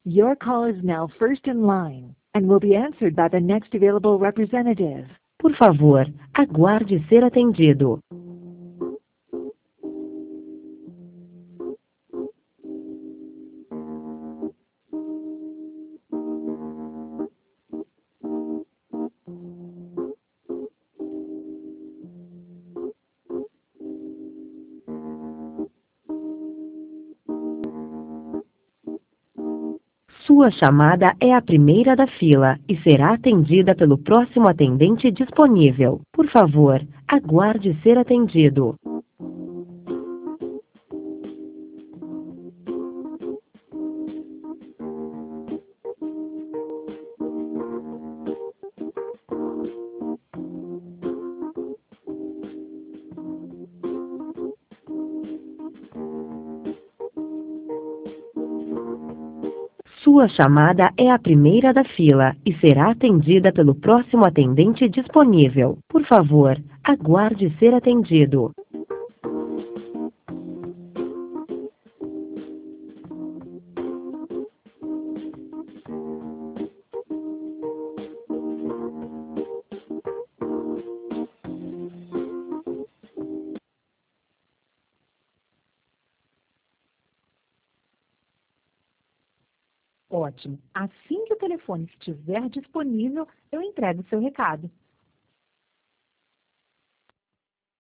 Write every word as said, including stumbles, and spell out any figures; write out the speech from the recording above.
Your call is now first in line and will be answered by the next available representative. Por favor, aguarde ser atendido. Sua chamada é a primeira da fila e será atendida pelo próximo atendente disponível. Por favor, aguarde ser atendido. Sua chamada é a primeira da fila e será atendida pelo próximo atendente disponível. Por favor, aguarde ser atendido. Ótimo. Assim que o telefone estiver disponível, eu entrego o seu recado.